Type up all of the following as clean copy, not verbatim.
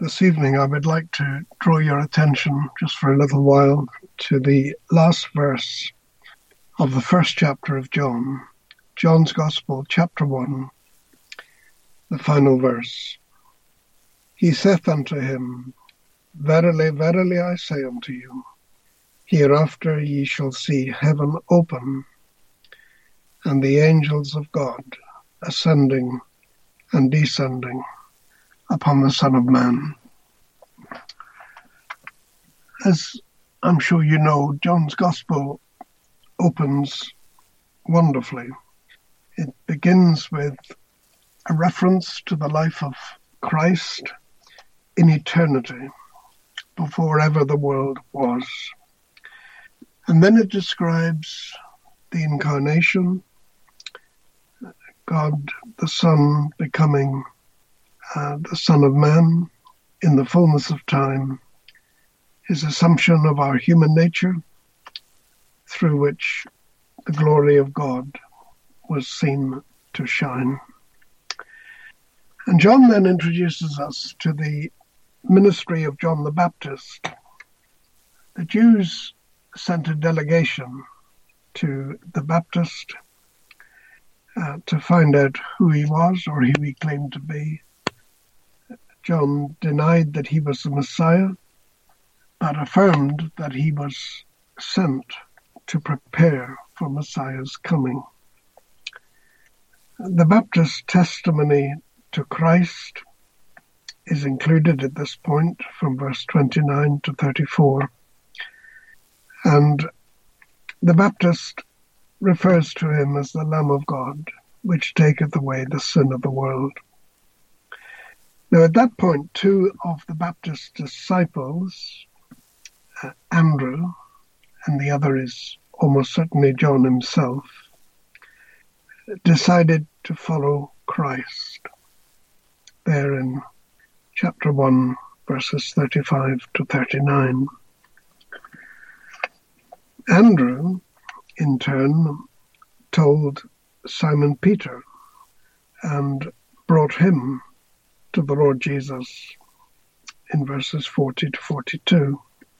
This evening I would like to draw your attention just for a little while to the last verse of the first chapter of John, John's Gospel, chapter 1, the final verse. He saith unto him, Verily, verily, I say unto you, hereafter ye shall see heaven open, and the angels of God ascending and descending upon the Son of Man. As I'm sure you know, John's Gospel opens wonderfully. It begins with a reference to the life of Christ in eternity, before ever the world was. And then it describes the incarnation, God the Son becoming the Son of Man in the fullness of time, his assumption of our human nature, through which the glory of God was seen to shine. And John then introduces us to the ministry of John the Baptist. The Jews sent a delegation to the Baptist to find out who he was or who he claimed to be. John denied that he was the Messiah, but affirmed that he was sent to prepare for Messiah's coming. The Baptist testimony to Christ is included at this point from verse 29 to 34. And the Baptist refers to him as the Lamb of God, which taketh away the sin of the world. Now at that point, two of the Baptist's disciples, Andrew, and the other is almost certainly John himself, decided to follow Christ. There in chapter 1, verses 35 to 39. Andrew, in turn, told Simon Peter and brought him to the Lord Jesus in verses 40 to 42.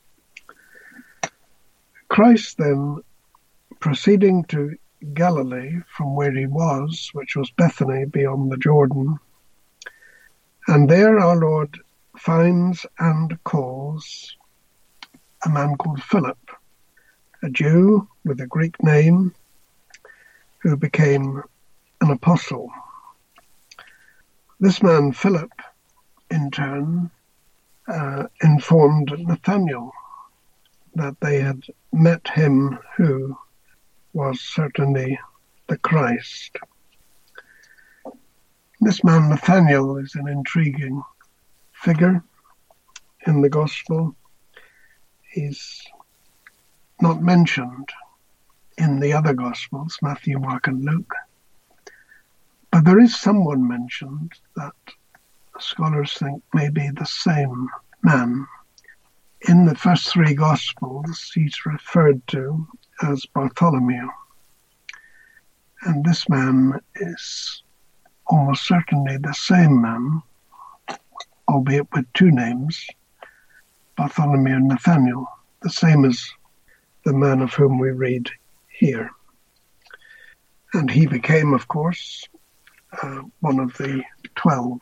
Christ then, proceeding to Galilee from where he was, which was Bethany beyond the Jordan, and there our Lord finds and calls a man called Philip, a Jew with a Greek name, who became an apostle. This man, Philip, in turn, informed Nathanael that they had met him who was certainly the Christ. This man, Nathanael, is an intriguing figure in the Gospel. He's not mentioned in the other Gospels, Matthew, Mark, and Luke. But there is someone mentioned that scholars think may be the same man. In the first three Gospels, he's referred to as Bartholomew. And this man is almost certainly the same man, albeit with two names, Bartholomew and Nathanael, the same as the man of whom we read here. And he became, of course, one of the 12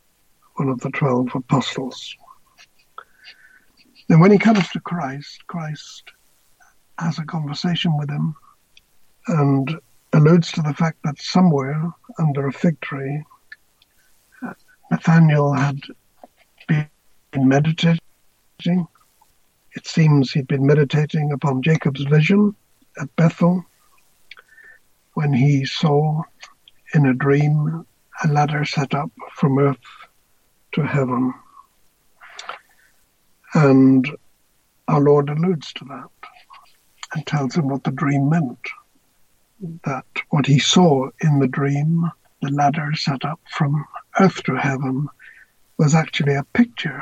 apostles. Now, when he comes to Christ, Christ has a conversation with him and alludes to the fact that somewhere under a fig tree, Nathanael had been meditating. It seems he'd been meditating upon Jacob's vision at Bethel when he saw in a dream a ladder set up from earth to heaven. And our Lord alludes to that and tells him what the dream meant. That what he saw in the dream, the ladder set up from earth to heaven, was actually a picture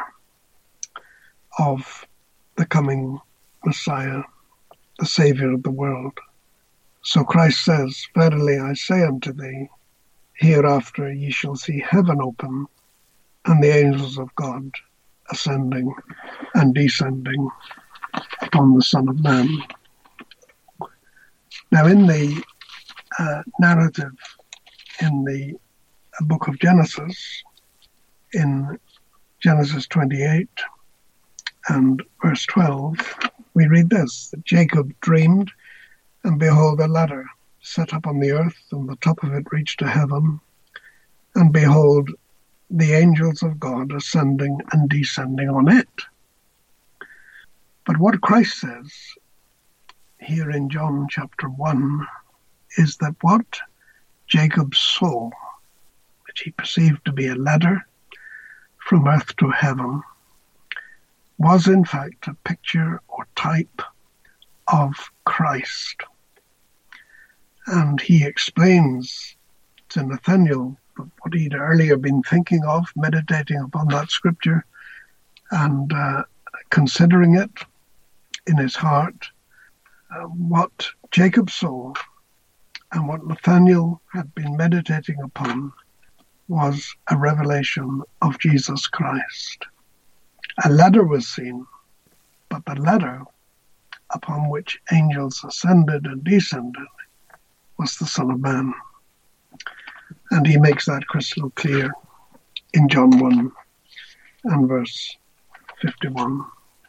of the coming Messiah, the Savior of the world. So Christ says, Verily I say unto thee, hereafter ye shall see heaven open, and the angels of God ascending and descending upon the Son of Man. Now, in the narrative in the book of Genesis, in Genesis 28 and verse 12, we read this, that Jacob dreamed, and behold, a ladder set up on the earth, and the top of it reached to heaven, and behold, the angels of God ascending and descending on it. But what Christ says here in John chapter 1 is that what Jacob saw, which he perceived to be a ladder from earth to heaven, was in fact a picture or type of Christ. And he explains to Nathanael what he'd earlier been thinking of, meditating upon that scripture and considering it in his heart. What Jacob saw and what Nathanael had been meditating upon was a revelation of Jesus Christ. A ladder was seen, but the ladder upon which angels ascended and descended was the Son of Man. And he makes that crystal clear in John 1 and verse 51.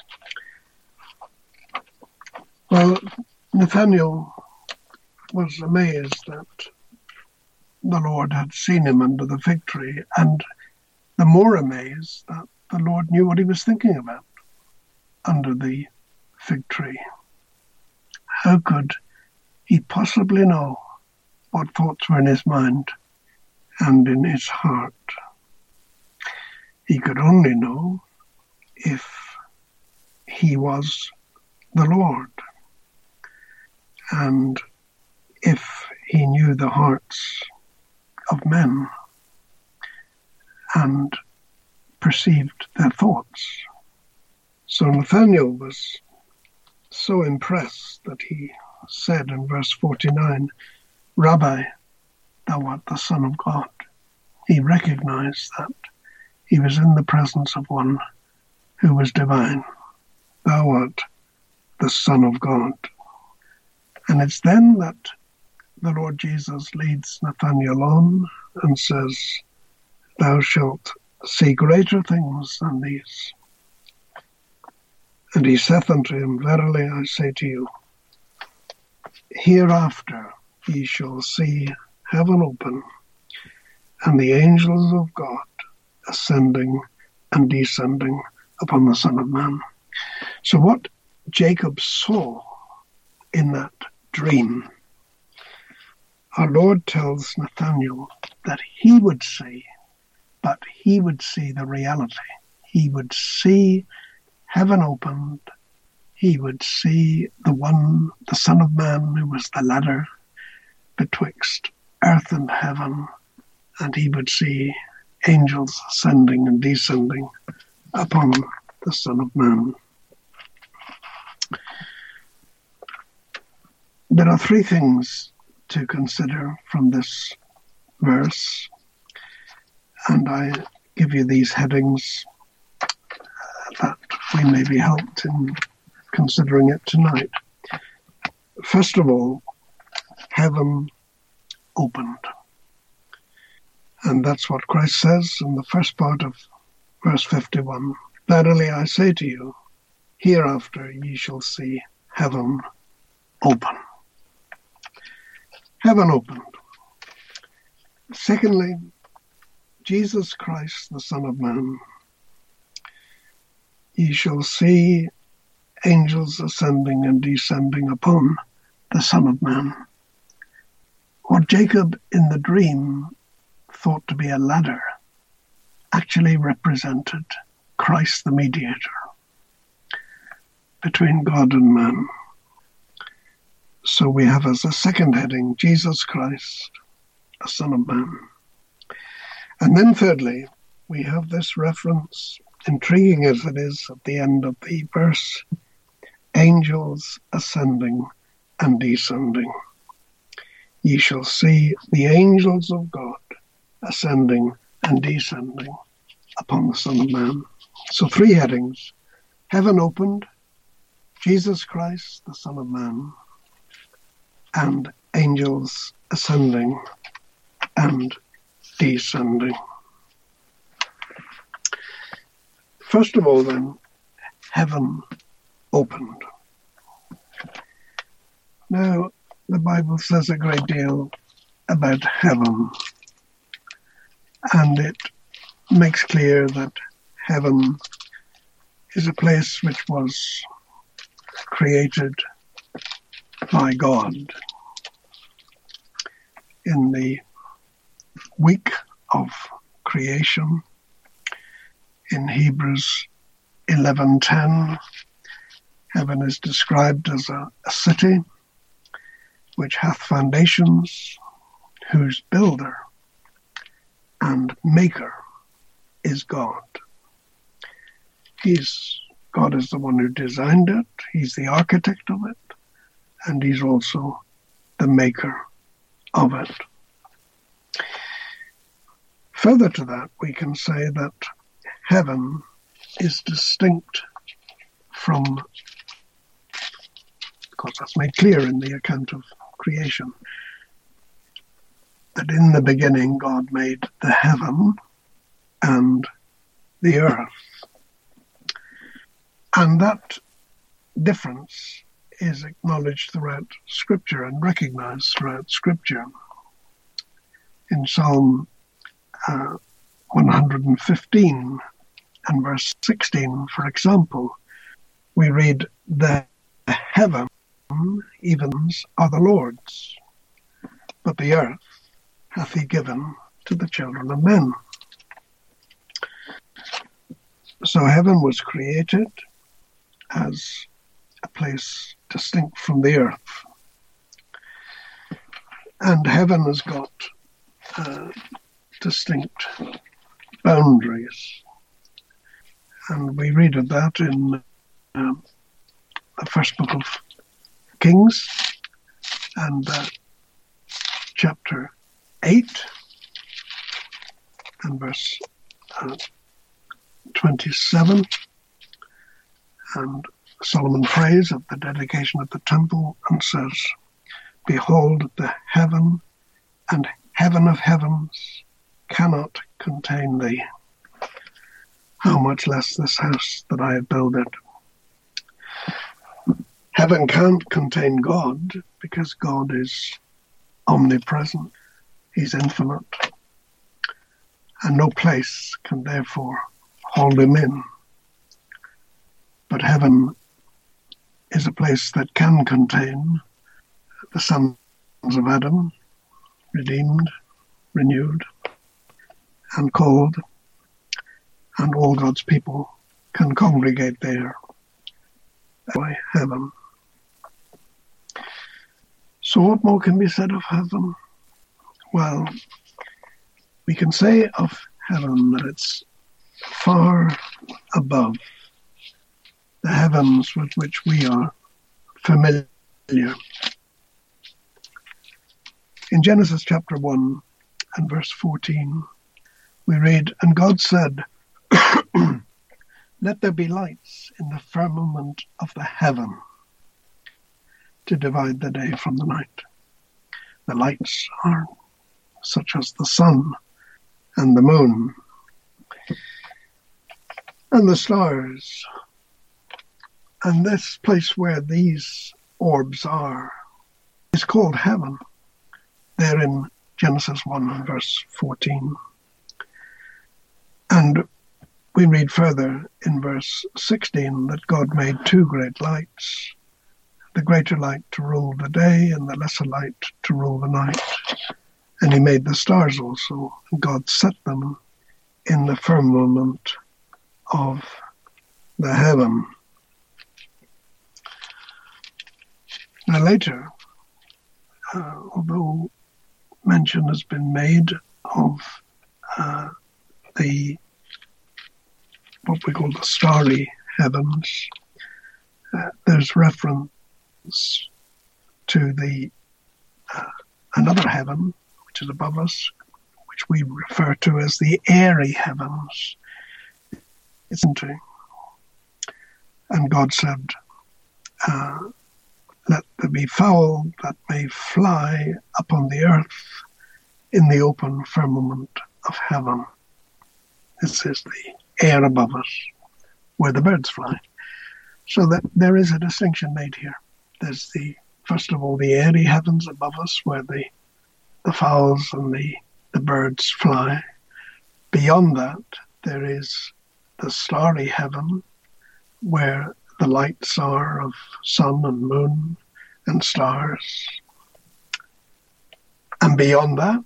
Well, Nathanael was amazed that the Lord had seen him under the fig tree, and the more amazed that the Lord knew what he was thinking about under the fig tree. How could he possibly know what thoughts were in his mind and in his heart? He could only know if he was the Lord, and if he knew the hearts of men and perceived their thoughts. So Nathanael was so impressed that he said in verse 49, Rabbi, thou art the Son of God. He recognized that he was in the presence of one who was divine. Thou art the Son of God. And it's then that the Lord Jesus leads Nathanael on and says, thou shalt see greater things than these. And he saith unto him, verily I say to you, hereafter ye shall see heaven open, and the angels of God ascending and descending upon the Son of Man. So what Jacob saw in that dream, our Lord tells Nathanael that he would see, but he would see the reality. He would see heaven opened. He would see the Son of Man, who was the ladder betwixt earth and heaven, and he would see angels ascending and descending upon the Son of Man. There are three things to consider from this verse, and I give you these headings that we may be helped in considering it tonight. First of all, heaven opened. And that's what Christ says in the first part of verse 51. Verily I say to you, hereafter ye shall see heaven open. Heaven opened. Secondly, Jesus Christ, the Son of Man. Ye shall see angels ascending and descending upon the Son of Man. What Jacob in the dream thought to be a ladder actually represented Christ the mediator between God and man. So we have as a second heading, Jesus Christ, the Son of Man. And then thirdly, we have this reference, intriguing as it is at the end of the verse, angels ascending and descending. Ye shall see the angels of God ascending and descending upon the Son of Man. So 3 headings: heaven opened, Jesus Christ, the Son of Man, and angels ascending and descending. First of all, then, heaven opened. Now, the Bible says a great deal about heaven, and it makes clear that heaven is a place which was created by God. In the week of creation, in Hebrews 11:10, heaven is described as a city which hath foundations, whose builder and maker is God. God is the one who designed it, he's the architect of it, and he's also the maker of it. Further to that, we can say that heaven is distinct from, because that's made clear in the account of creation, that in the beginning God made the heaven and the earth. And that difference is acknowledged throughout Scripture and recognized throughout Scripture. In Psalm 115 and verse 16, for example, we read, "The heaven, evens, are the Lord's, but the earth hath he given to the children of men." So heaven was created as a place distinct from the earth. And heaven has got distinct boundaries. And we read of that in the first book of Kings and chapter 8 and verse 27. And Solomon prays at the dedication of the temple and says, "Behold, the heaven and heaven of heavens cannot contain thee. How much less this house that I have builded." Heaven can't contain God because God is omnipresent. He's infinite. And no place can therefore hold him in. But heaven is a place that can contain the sons of Adam, redeemed, renewed, and called, and all God's people can congregate there by heaven. So what more can be said of heaven? Well, we can say of heaven that it's far above the heavens with which we are familiar. In Genesis chapter 1 and verse 14, we read, "And God said, Let there be lights in the firmament of the heaven to divide the day from the night." The lights are such as the sun and the moon and the stars. And this place where these orbs are is called heaven, there in Genesis 1 and verse 14. And we read further in verse 16 that God made 2 great lights, the greater light to rule the day and the lesser light to rule the night. And he made the stars also, and God set them in the firmament of the heaven. Now later, although mention has been made of what we call the starry heavens, there's reference to the another heaven which is above us, which we refer to as the airy heavens. it's empty. And God said, let there be fowl that may fly upon the earth in the open firmament of heaven. This is the air above us, where the birds fly. So that there is a distinction made here. There's first of all, the airy heavens above us, where the fowls and the birds fly. Beyond that, there is the starry heaven, where the lights are of sun and moon and stars. And beyond that,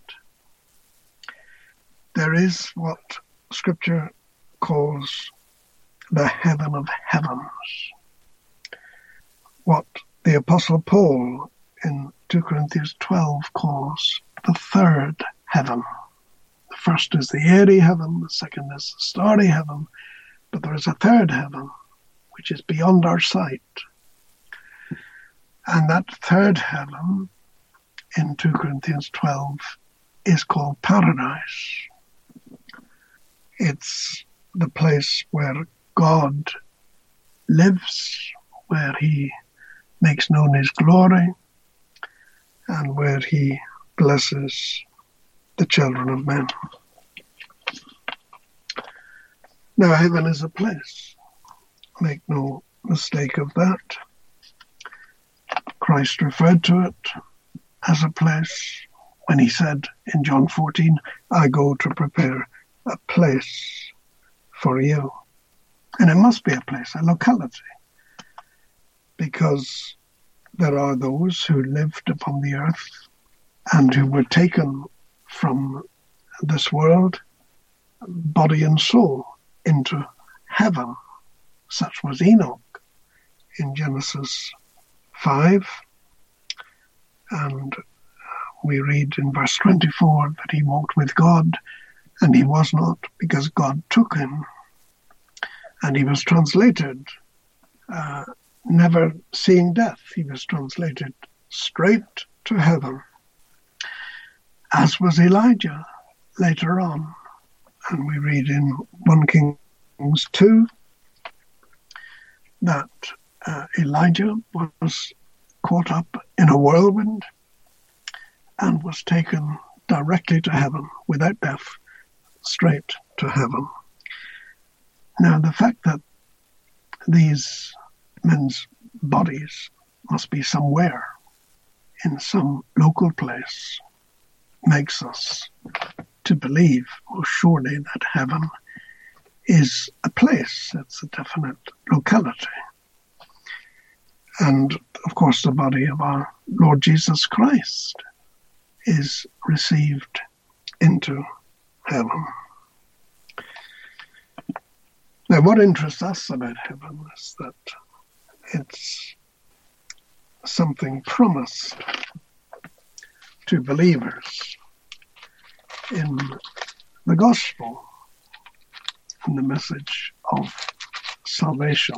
there is what Scripture calls the heaven of heavens. What the Apostle Paul in 2 Corinthians 12 calls the third heaven. The first is the airy heaven, the second is the starry heaven, but there is a third heaven, which is beyond our sight. And that third heaven in 2 Corinthians 12 is called paradise. It's the place where God lives, where he makes known his glory, and where he blesses the children of men. Now, heaven is a place. Make no mistake of that. Christ referred to it as a place when he said in John 14, I go to prepare a place for you. And it must be a place, a locality, because there are those who lived upon the earth and who were taken from this world, body and soul, into heaven. Such was Enoch in Genesis 5. And we read in verse 24 that he walked with God, and he was not, because God took him. And he was translated, never seeing death. He was translated straight to heaven, as was Elijah later on. And we read in 1 Kings 2 that Elijah was caught up in a whirlwind and was taken directly to heaven without death, straight to heaven. Now, the fact that these men's bodies must be somewhere in some local place makes us to believe most surely that heaven is a place. It's a definite locality. And, of course, the body of our Lord Jesus Christ is received into heaven. Now, what interests us about heaven is that it's something promised to believers in the gospel, in the message of salvation,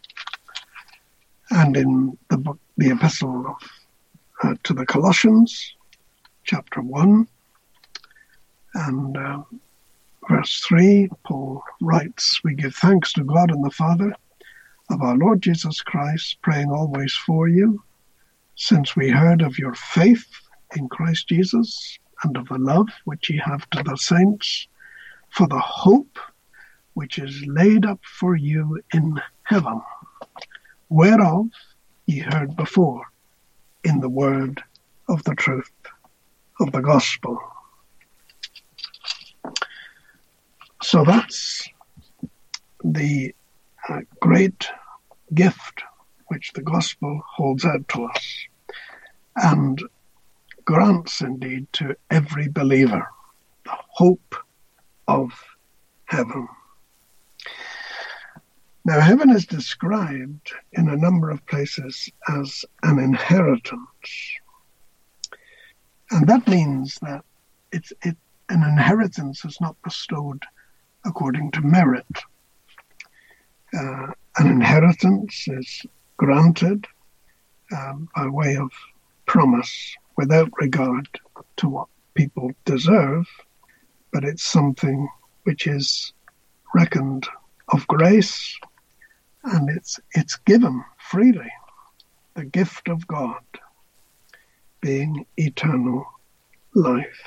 and in the book, the epistle to the Colossians, chapter 1, and verse 3, Paul writes, we give thanks to God and the Father of our Lord Jesus Christ, praying always for you, since we heard of your faith in Christ Jesus and of the love which ye have to the saints, for the hope which is laid up for you in heaven, whereof ye heard before in the word of the truth of the gospel. So that's the great gift which the gospel holds out to us and grants indeed to every believer the hope of heaven. Now, heaven is described in a number of places as an inheritance. And that means that an inheritance is not bestowed according to merit. An inheritance is granted by way of promise without regard to what people deserve, but it's something which is reckoned of grace, and it's given freely, the gift of God being eternal life.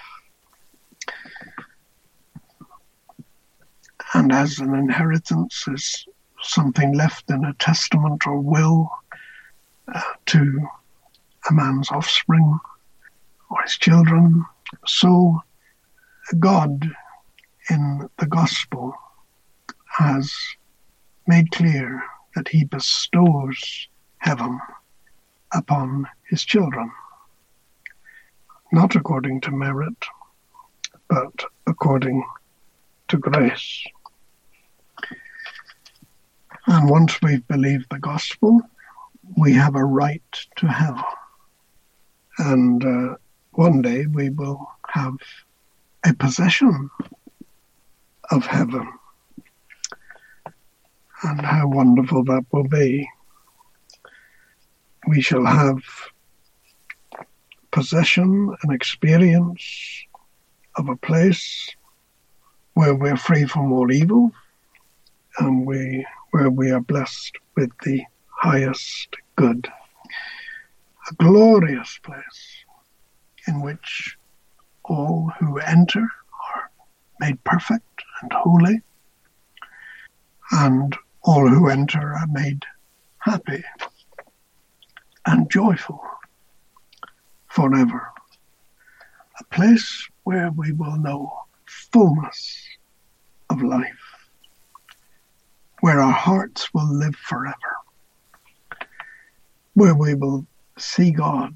And as an inheritance is something left in a testament or will to a man's offspring or his children, so God in the gospel has made clear that he bestows heaven upon his children, not according to merit, but according to grace. And once we've believed the gospel, we have a right to heaven. And one day we will have a possession of heaven. And how wonderful that will be. We shall have possession and experience of a place where we're free from all evil, and where we are blessed with the highest good. A glorious place in which all who enter are made perfect and holy, and all who enter are made happy and joyful forever. A place where we will know fullness of life, where our hearts will live forever, where we will see God,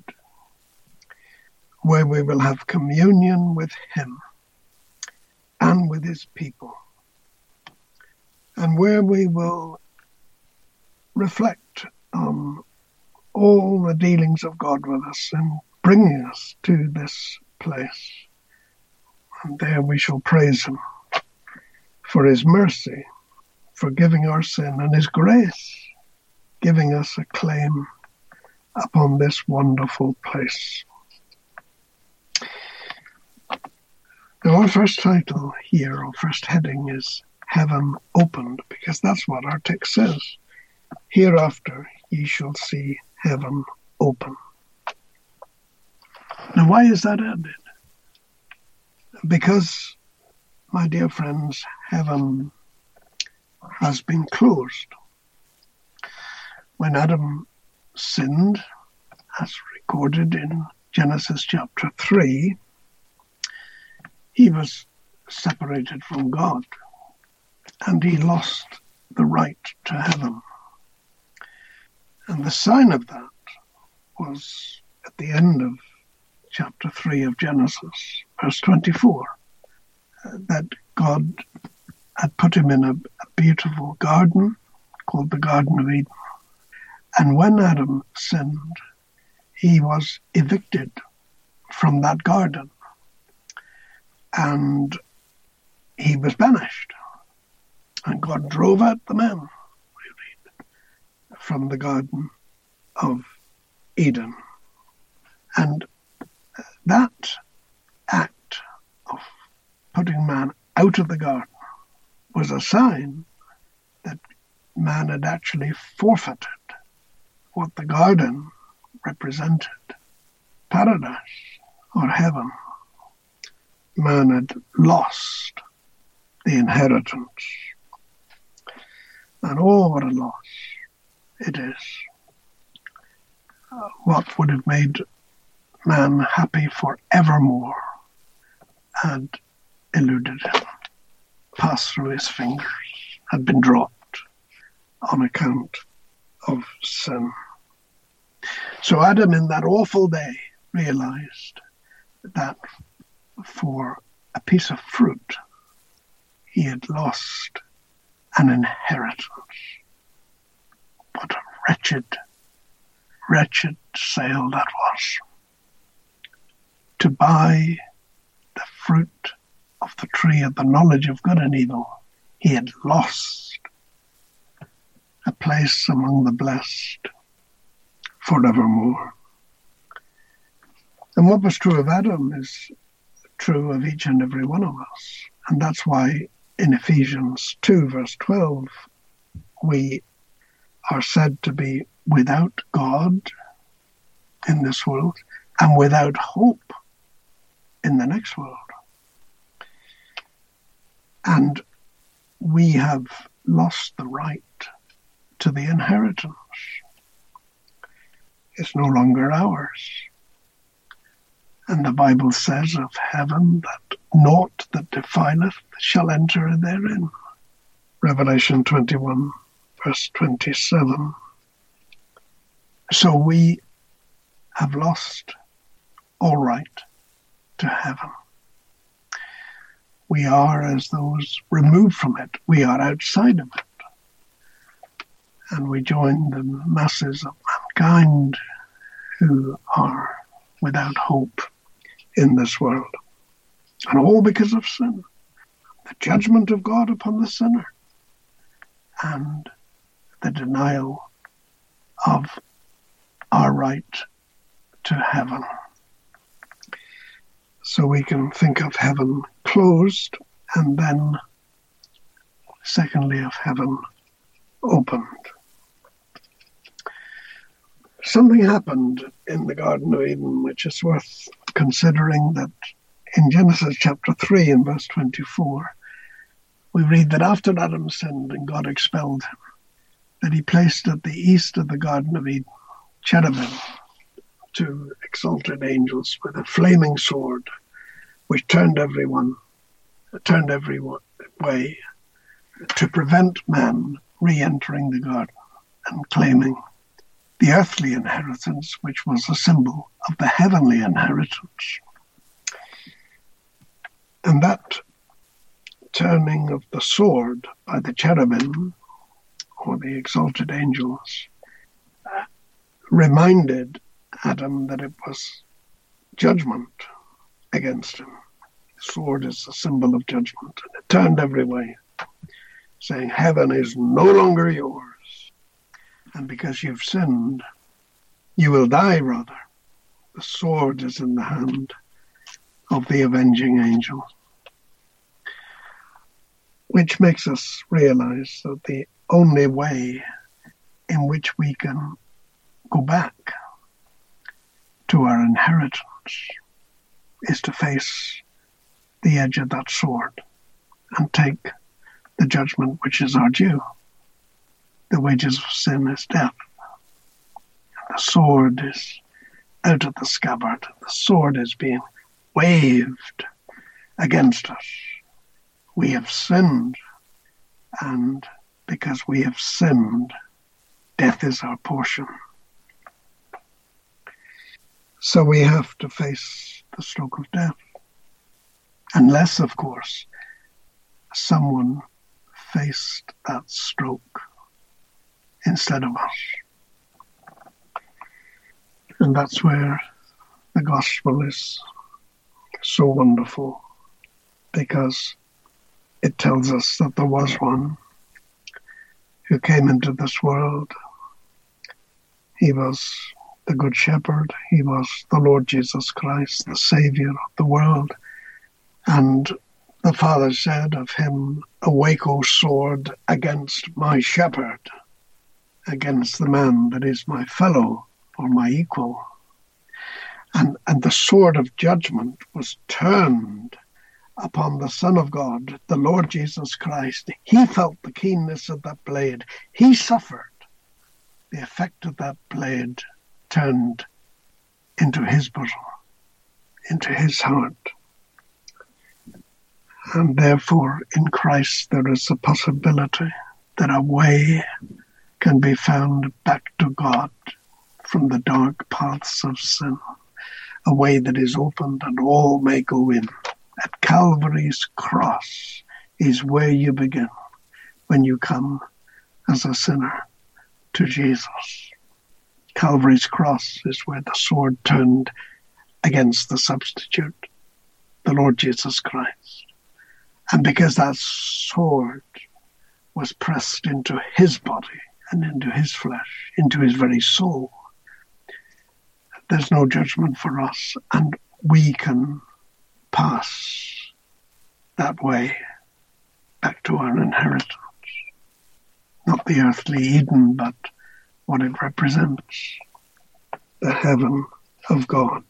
where we will have communion with him and with his people, and where we will reflect on all the dealings of God with us in bringing us to this place. And there we shall praise him for his mercy, forgiving our sin, and his grace, giving us a claim upon this wonderful place. Now, our first title here, or first heading, is Heaven Opened, because that's what our text says. Hereafter ye shall see heaven open. Now, why is that added? Because, my dear friends, heaven has been closed. When Adam sinned, as recorded in Genesis chapter 3, he was separated from God, and he lost the right to heaven. And the sign of that was at the end of chapter 3 of Genesis, verse 24, that God had put him in a beautiful garden called the Garden of Eden. And when Adam sinned, he was evicted from that garden, and he was banished. And God drove out the man, we read, from the Garden of Eden. And that act of putting man out of the garden was a sign that man had actually forfeited what the garden represented, paradise or heaven. Man had lost the inheritance. And oh, what a loss it is. What would have made man happy forevermore had eluded him, passed through his fingers, had been dropped on account of sin. So Adam, in that awful day, realized that for a piece of fruit, he had lost an inheritance. What a wretched sale that was. To buy the fruit of the tree of the knowledge of good and evil, he had lost a place among the blessed forevermore. And what was true of Adam is true of each and every one of us. And that's why in Ephesians 2, verse 12, we are said to be without God in this world and without hope in the next world. And we have lost the right to the inheritance. It's no longer ours. And the Bible says of heaven that naught that defileth shall enter therein. Revelation 21, verse 27. So we have lost all right to heaven. We are as those removed from it. We are outside of it. And we join the masses of mankind who are without hope in this world. And all because of sin. The judgment of God upon the sinner. And the denial of our right to heaven. So we can think of heaven closed, and then, secondly, of heaven opened. Something happened in the Garden of Eden which is worth considering, that in Genesis chapter 3 and verse 24, we read that after Adam sinned and God expelled him, that he placed at the east of the Garden of Eden cherubim, two exalted angels with a flaming sword, which turned every way to prevent man re-entering the garden and claiming the earthly inheritance, which was a symbol of the heavenly inheritance. And that turning of the sword by the cherubim, or the exalted angels, reminded Adam that it was judgment against him. The sword is a symbol of judgment. And it turned every way, saying, heaven is no longer yours. And because you've sinned, you will die rather. The sword is in the hand of the avenging angel. Which makes us realize that the only way in which we can go back to our inheritance is to face the edge of that sword and take the judgment which is our due. The wages of sin is death. And the sword is out of the scabbard. The sword is being waved against us. We have sinned, and because we have sinned, death is our portion. So we have to face the stroke of death. Unless, of course, someone faced that stroke instead of us. And that's where the gospel is so wonderful, because it tells us that there was one who came into this world. He was the Good Shepherd. He was the Lord Jesus Christ, the Savior of the world. And the Father said of him, awake, O sword, against my shepherd, against the man that is my fellow or my equal. And the sword of judgment was turned upon the Son of God, the Lord Jesus Christ. He felt the keenness of that blade. He suffered the effect of that blade turned into his bosom, into his heart. And therefore, in Christ, there is a possibility that a way can be found back to God from the dark paths of sin, a way that is opened and all may go in. At Calvary's cross is where you begin when you come as a sinner to Jesus. Calvary's cross is where the sword turned against the substitute, the Lord Jesus Christ. And because that sword was pressed into his body and into his flesh, into his very soul, there's no judgment for us, and we can pass that way back to our inheritance. Not the earthly Eden, but what it represents, the heaven of God.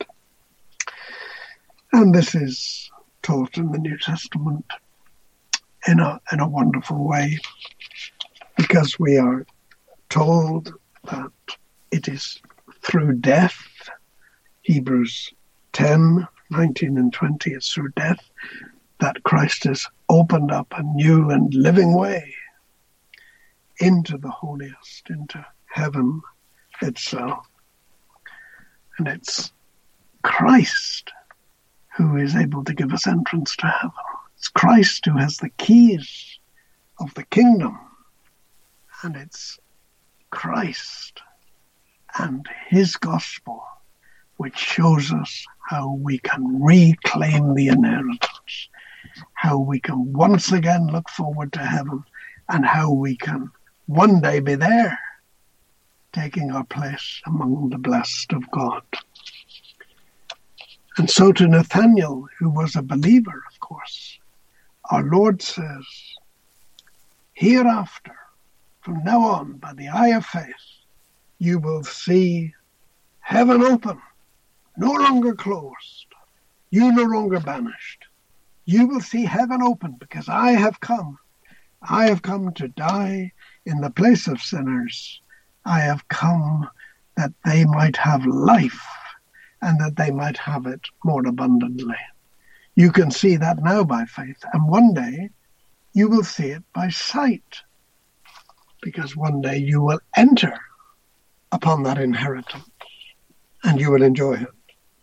And this is taught in the New Testament in a wonderful way, because we are told that it is through death, Hebrews 10, 19 and 20, it's through death that Christ has opened up a new and living way into the holiest, into heaven itself. And it's Christ who is able to give us entrance to heaven. It's Christ who has the keys of the kingdom. And it's Christ and his gospel which shows us how we can reclaim the inheritance, how we can once again look forward to heaven, and how we can one day be there, taking our place among the blessed of God. And so to Nathanael, who was a believer, of course, our Lord says, hereafter, from now on, by the eye of faith, you will see heaven open, no longer closed, you no longer banished. You will see heaven open, because I have come. I have come to die in the place of sinners. I have come that they might have life, and that they might have it more abundantly. You can see that now by faith, and one day you will see it by sight, because one day you will enter upon that inheritance, and you will enjoy it.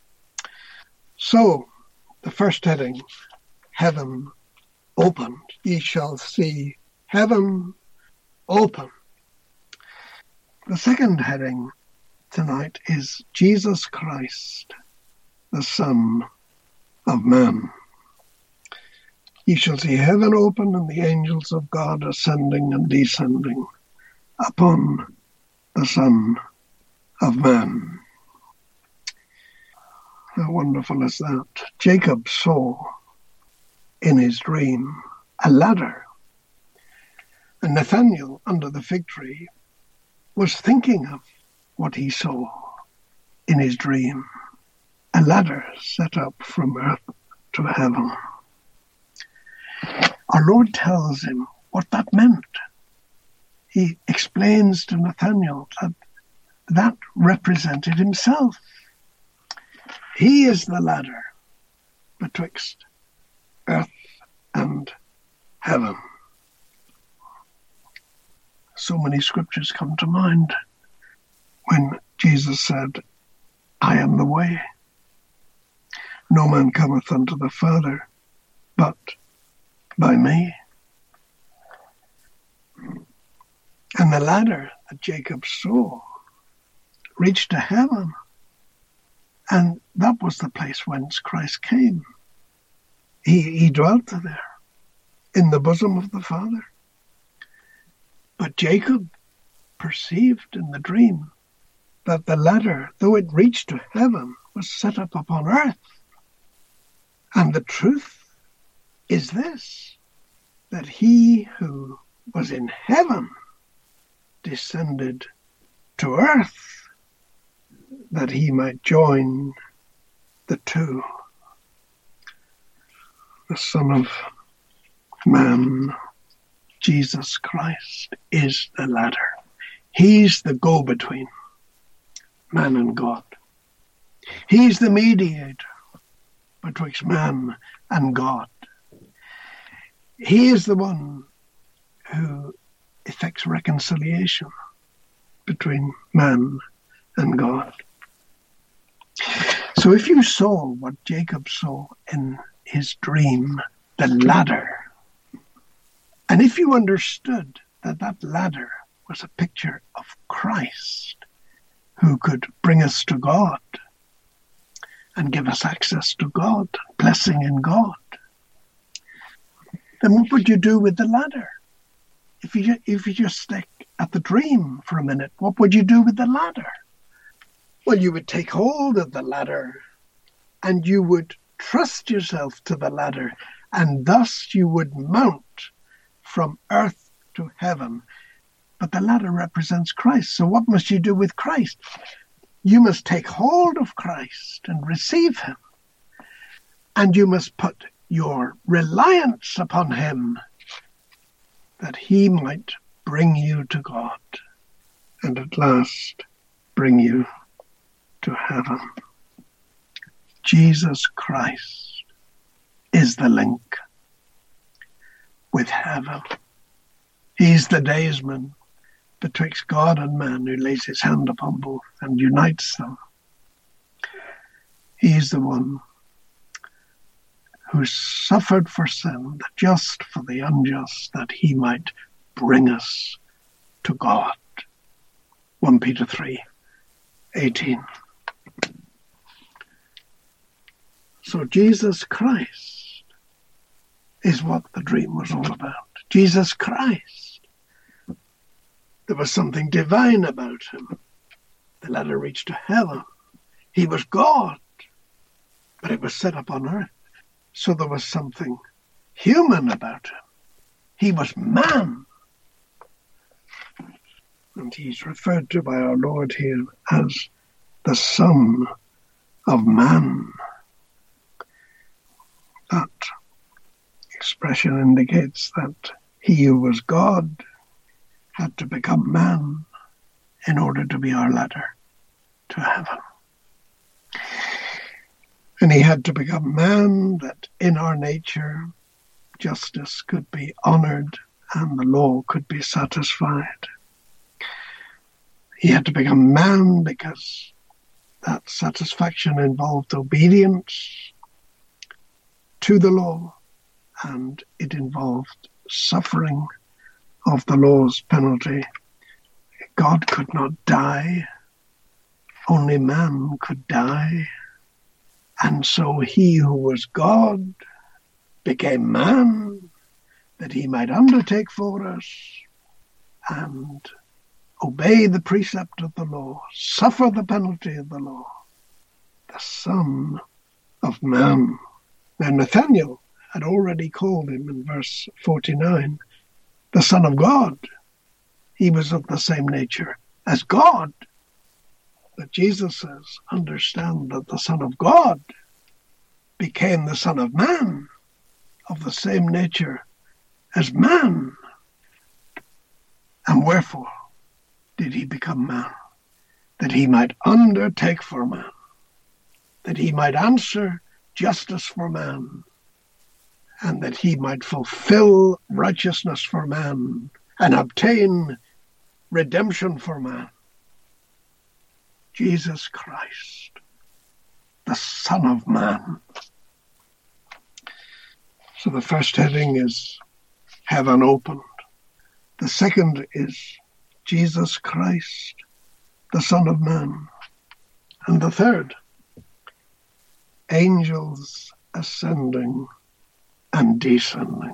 So, the first heading, heaven opened. Ye shall see heaven open. The second heading tonight is Jesus Christ, the Son of Man. Ye shall see heaven open and the angels of God ascending and descending upon the Son of Man. How wonderful is that? Jacob saw in his dream a ladder, and Nathanael under the fig tree was thinking of what he saw in his dream, a ladder set up from earth to heaven. Our Lord tells him what that meant. He explains to Nathanael that that represented himself. He is the ladder betwixt earth and heaven. So many scriptures come to mind when Jesus said, I am the way. No man cometh unto the Father but by me. And the ladder that Jacob saw reached to heaven, and that was the place whence Christ came. He dwelt there in the bosom of the Father. But Jacob perceived in the dream that the ladder, though it reached to heaven, was set up upon earth. And the truth is this, that he who was in heaven descended to earth, that he might join the two. The Son of Man, Jesus Christ, is the ladder. He's the go-between, man and God. He's the mediator betwixt man and God. He is the one who effects reconciliation between man and God. So if you saw what Jacob saw in his dream, the ladder, and if you understood that that ladder was a picture of Christ, who could bring us to God and give us access to God, blessing in God, then what would you do with the ladder? If you just stick at the dream for a minute, what would you do with the ladder? Well, you would take hold of the ladder and you would trust yourself to the ladder, and thus you would mount from earth to heaven. But the ladder represents Christ. So what must you do with Christ? You must take hold of Christ and receive him. And you must put your reliance upon him, that he might bring you to God and at last bring you to heaven. Jesus Christ is the link with heaven. He's the daysman betwixt God and man, who lays his hand upon both and unites them. He's the one who suffered for sin, the just for the unjust, that he might bring us to God. 1 Peter 3:18. So Jesus Christ is what the dream was all about. Jesus Christ. There was something divine about him. The ladder reached to heaven. He was God, but it was set up on earth. So there was something human about him. He was man. And he's referred to by our Lord here as the Son of Man. That expression indicates that he who was God had to become man in order to be our ladder to heaven. And he had to become man that in our nature justice could be honored and the law could be satisfied. He had to become man because that satisfaction involved obedience to the law, and it involved suffering of the law's penalty. God could not die. Only man could die. And so he who was God became man, that he might undertake for us and obey the precept of the law, suffer the penalty of the law, the Son of Man. Now Nathanael had already called him in verse 49 the Son of God. He was of the same nature as God. But Jesus says, understand that the Son of God became the Son of Man, of the same nature as man. And wherefore did he become man? That he might undertake for man, that he might answer justice for man, and that he might fulfill righteousness for man and obtain redemption for man. Jesus Christ, the Son of Man. So the first heading is heaven opened. The second is Jesus Christ, the Son of Man. And the third, angels ascending and descending.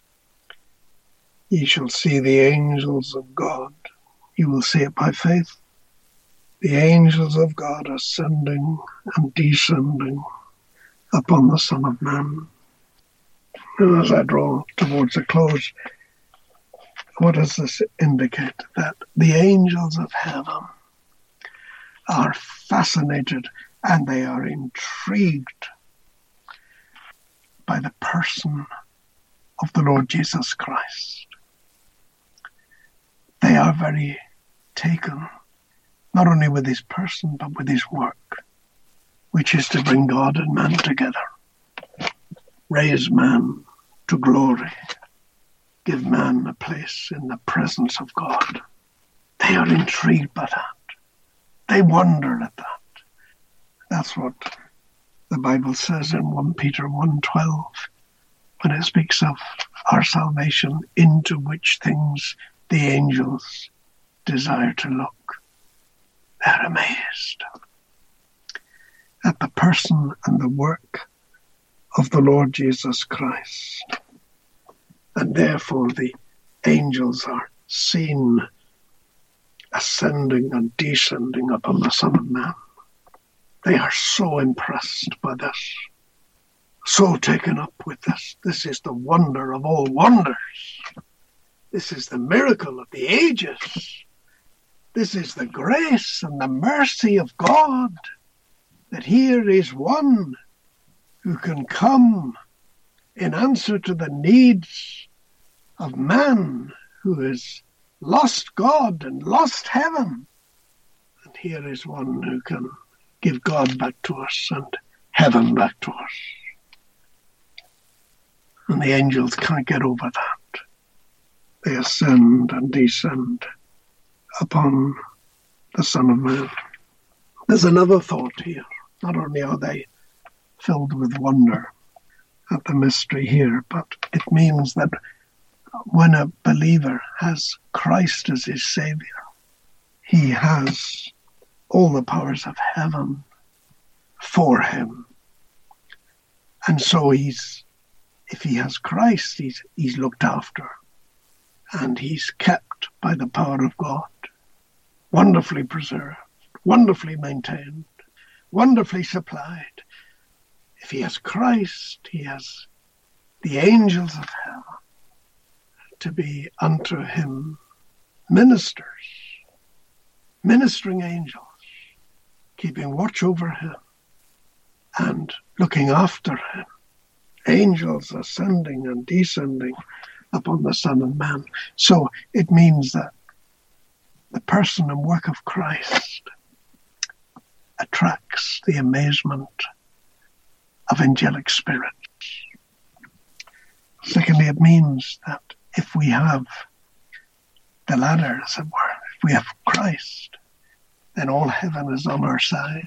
Ye shall see the angels of God. You will see it by faith. The angels of God ascending and descending upon the Son of Man. And as I draw towards a close, what does this indicate? That the angels of heaven are fascinated and they are intrigued by the person of the Lord Jesus Christ. They are very taken, not only with his person, but with his work, which is to bring God and man together, raise man to glory, give man a place in the presence of God. They are intrigued by that. They wonder at that. That's what the Bible says in 1 Peter 1:12, when it speaks of our salvation, into which things the angels desire to look. They're amazed at the person and the work of the Lord Jesus Christ. And therefore the angels are seen ascending and descending upon the Son of Man. They are so impressed by this, so taken up with this. This is the wonder of all wonders. This is the miracle of the ages. This is the grace and the mercy of God, that here is one who can come in answer to the needs of man who has lost God and lost heaven. And here is one who can give God back to us and heaven back to us. And the angels can't get over that. They ascend and descend upon the Son of Man. There's another thought here. Not only are they filled with wonder at the mystery here, but it means that when a believer has Christ as his Saviour, he has all the powers of heaven for him. And so if he has Christ, he's looked after. And he's kept by the power of God, wonderfully preserved, wonderfully maintained, wonderfully supplied. If he has Christ, he has the angels of heaven to be unto him ministers, ministering angels, keeping watch over him and looking after him. Angels ascending and descending upon the Son of Man. So it means that the person and work of Christ attracts the amazement of angelic spirits. Secondly, it means that if we have the ladder, as it were, if we have Christ, then all heaven is on our side.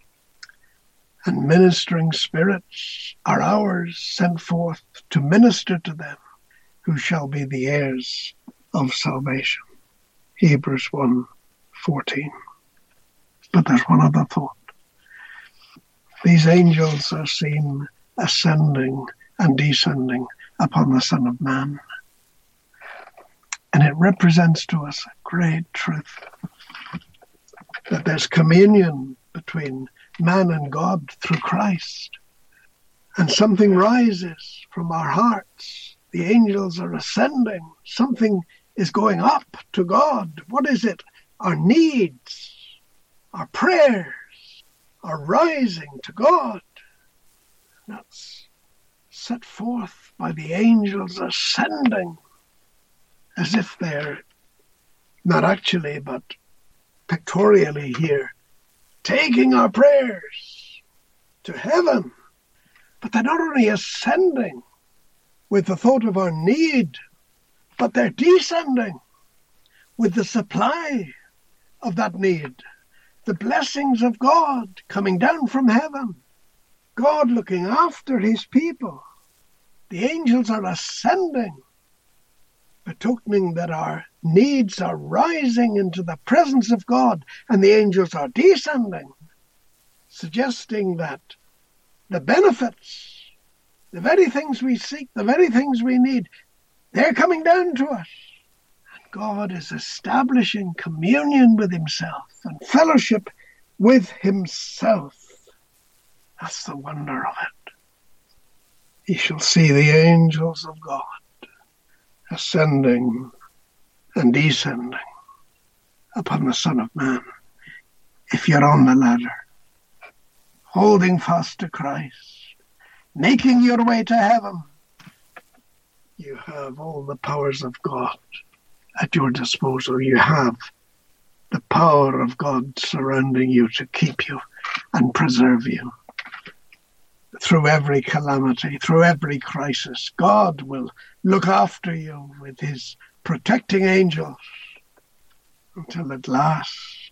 And ministering spirits are ours, sent forth to minister to them who shall be the heirs of salvation. Hebrews 1:14. But there's one other thought. These angels are seen ascending and descending upon the Son of Man. And it represents to us a great truth, that there's communion between man and God through Christ. And something rises from our hearts. The angels are ascending. Something is going up to God. What is it? Our needs, our prayers are rising to God. That's set forth by the angels ascending, as if they're not actually, but pictorially here, taking our prayers to heaven. But they're not only ascending with the thought of our need, but they're descending with the supply of that need. The blessings of God coming down from heaven. God looking after his people. The angels are ascending, betokening that our needs are rising into the presence of God, and the angels are descending, suggesting that the benefits, the very things we seek, the very things we need, they're coming down to us. And God is establishing communion with himself and fellowship with himself. That's the wonder of it. Ye shall see the angels of God ascending and descending upon the Son of Man. If you're on the ladder, holding fast to Christ, making your way to heaven, you have all the powers of God at your disposal. You have the power of God surrounding you to keep you and preserve you. Through every calamity, through every crisis, God will look after you with his protecting angels until at last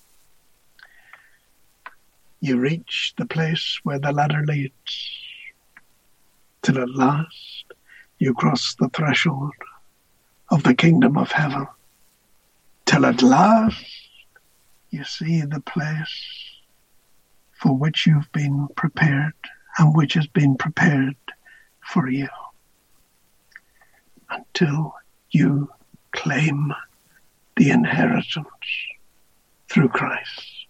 you reach the place where the ladder leads. Till at last you cross the threshold of the kingdom of heaven. Till at last you see the place for which you've been prepared and which has been prepared for you, until you claim the inheritance through Christ.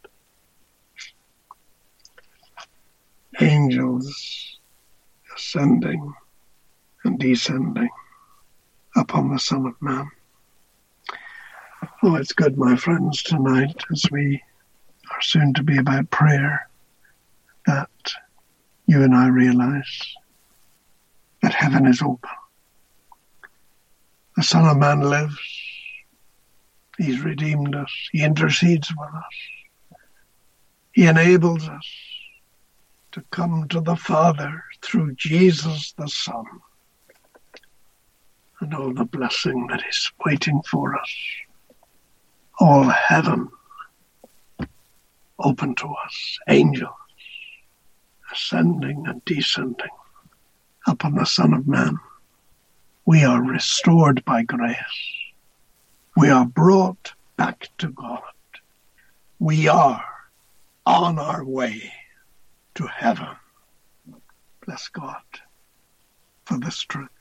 Angels ascending and descending upon the Son of Man. Oh, it's good, my friends, tonight, as we are soon to be about prayer, that you and I realize that heaven is open. The Son of Man lives. He's redeemed us. He intercedes with us. He enables us to come to the Father through Jesus the Son. And all the blessing that is waiting for us. All heaven open to us. Angels ascending and descending upon the Son of Man. We are restored by grace. We are brought back to God. We are on our way to heaven. Bless God for this truth.